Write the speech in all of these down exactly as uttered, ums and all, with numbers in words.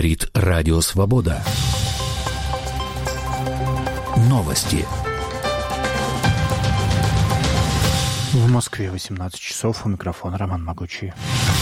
Говорит Радио Свобода. Новости. В Москве восемнадцать часов. У микрофона Роман Могучий.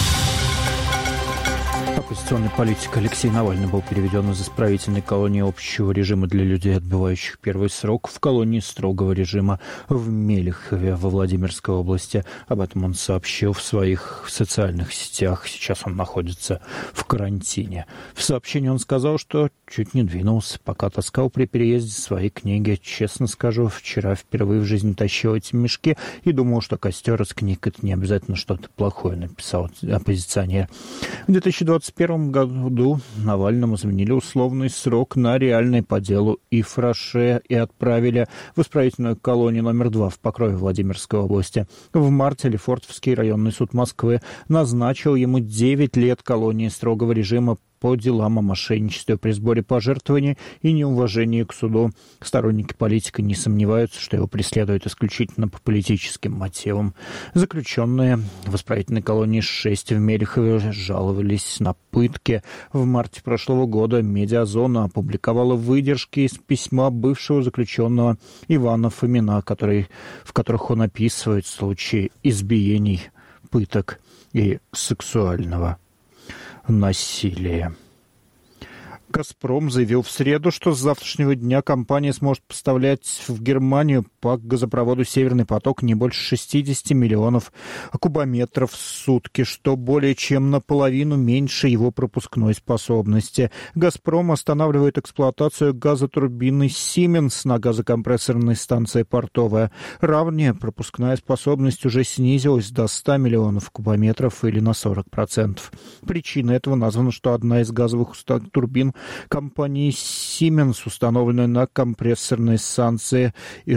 Оппозиционный политик Алексей Навальный был переведен из исправительной колонии общего режима для людей, отбывающих первый срок, в колонии строгого режима в Мелехове во Владимирской области. Об этом он сообщил в своих социальных сетях. Сейчас он находится в карантине. В сообщении он сказал, что чуть не двинулся, пока таскал при переезде свои книги. Честно скажу, вчера впервые в жизни тащил эти мешки и думал, что костер из книг — это не обязательно что-то плохое, написал оппозиционер. В две тысячи двадцать первом году Навальному заменили условный срок на реальный по делу Ифраше и отправили в исправительную колонию номер два в Покрове Владимирской области. В марте Лефортовский районный суд Москвы назначил ему девять лет колонии строгого режима по делам о мошенничестве при сборе пожертвований и неуважении к суду. Сторонники политика не сомневаются, что его преследуют исключительно по политическим мотивам. Заключенные в исправительной колонии шесть в Мелехове жаловались на пытки. В марте прошлого года «Медиазона» опубликовала выдержки из письма бывшего заключенного Ивана Фомина, который, в которых он описывает случаи избиений, пыток и сексуального насилие. «Газпром» заявил в среду, что с завтрашнего дня компания сможет поставлять в Германию по газопроводу «Северный поток» не больше шестьдесят миллионов кубометров в сутки, что более чем наполовину меньше его пропускной способности. «Газпром» останавливает эксплуатацию газотурбины «Сименс» на газокомпрессорной станции «Портовая». Ранее пропускная способность уже снизилась до ста миллионов кубометров или на сорок процентов. Причиной этого названо, что одна из газовых турбин компании Siemens, установленная на компрессорной станции,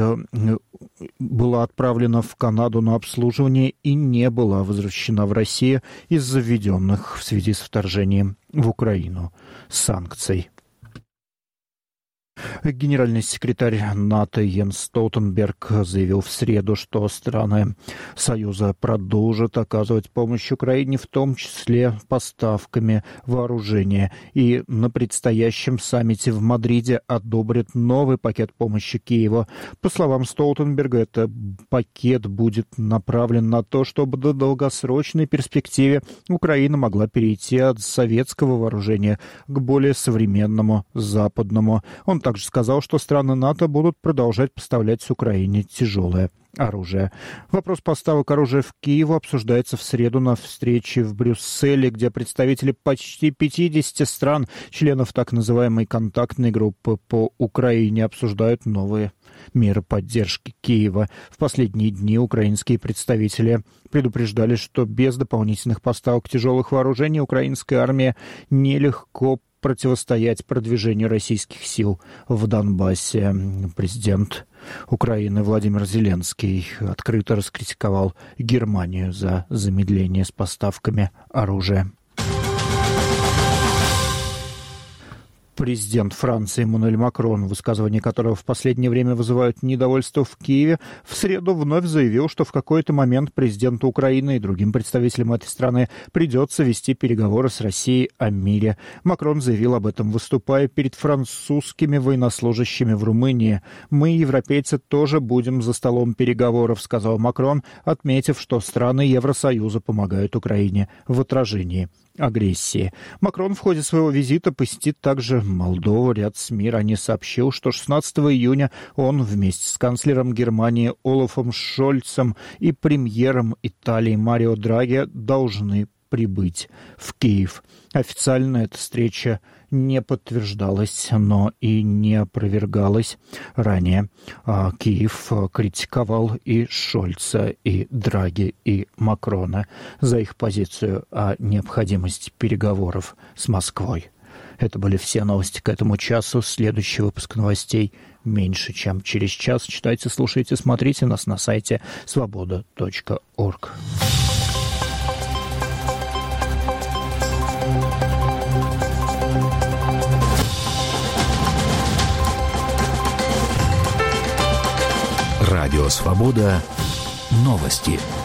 была отправлена в Канаду на обслуживание и не была возвращена в Россию из-за введенных в связи с вторжением в Украину санкций. Генеральный секретарь НАТО Йенс Столтенберг заявил в среду, что страны Союза продолжат оказывать помощь Украине, в том числе поставками вооружения, и на предстоящем саммите в Мадриде одобрят новый пакет помощи Киеву. По словам Столтенберга, этот пакет будет направлен на то, чтобы до долгосрочной перспективе Украина могла перейти от советского вооружения к более современному западному. Он также сказал, что страны НАТО будут продолжать поставлять Украине тяжелое оружие. Вопрос поставок оружия в Киев обсуждается в среду на встрече в Брюсселе, где представители почти пятидесяти стран, членов так называемой контактной группы по Украине, обсуждают новые меры поддержки Киева. В последние дни украинские представители предупреждали, что без дополнительных поставок тяжелых вооружений украинская армия нелегко противостоять продвижению российских сил в Донбассе. Президент Украины Владимир Зеленский открыто раскритиковал Германию за замедление с поставками оружия. Президент Франции Эммануэль Макрон, высказывания которого в последнее время вызывают недовольство в Киеве, в среду вновь заявил, что в какой-то момент президенту Украины и другим представителям этой страны придется вести переговоры с Россией о мире. Макрон заявил об этом, выступая перед французскими военнослужащими в Румынии. «Мы, европейцы, тоже будем за столом переговоров», — сказал Макрон, отметив, что страны Евросоюза помогают Украине в отражении агрессии. Макрон в ходе своего визита посетит также Молдову. Ряд СМИ ранее сообщил, что шестнадцатого июня он вместе с канцлером Германии Олафом Шольцем и премьером Италии Марио Драги должны прибыть в Киев. Официально эта встреча не подтверждалась, но и не опровергалась. Ранее а, Киев критиковал и Шольца, и Драги, и Макрона за их позицию о необходимости переговоров с Москвой. Это были все новости к этому часу. Следующий выпуск новостей меньше, чем через час. Читайте, слушайте, смотрите нас на сайте свобода точка орг. Радио «Свобода». Новости.